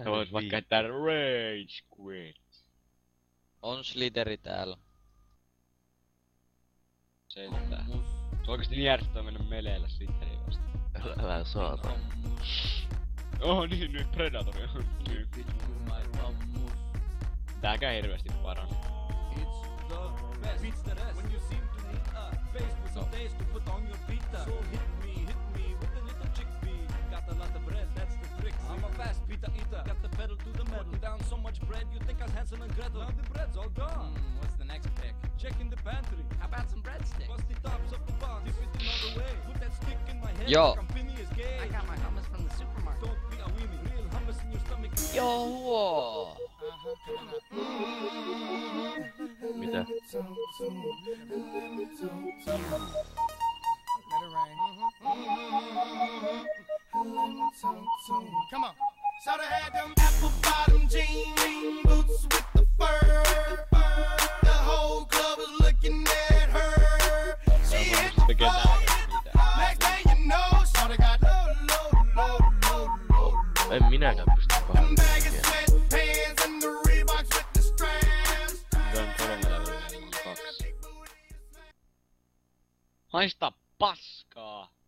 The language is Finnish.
Sä voit vaikka käyttää Rage Quit. On Slitheri täällä. Selittää. Se oikeesti niin järjestetään mennä meleillä Slitheria vasta. Älä saata. Oh niin, nyt Predatori on. Tääkään hirveesti parane. I'm a fast pita eater, got the pedal to the metal. Down so much bread, you think I was Hansel and Gretel. Now the bread's all gone. What's the next pick? Check in the pantry. How about some breadsticks? Bust the tops of the box, dip it another way. Put that stick in my head, Yo. like I'm Phineas Gage. I got my hummus from the supermarket. Don't be a weenie, real hummus in your stomach. Joo! Mitä? Let it rain. Come on. Shoulda had them apple bottom jean boots with the fur. The whole club was looking at her. She hit the floor. Next thing you know, shoulda got low. En minäkään pysty Them kahden baggy tekemään. sweatpants and the Reeboks with the straps. Se on 3 levelillä, niin 2. Haista paskaa!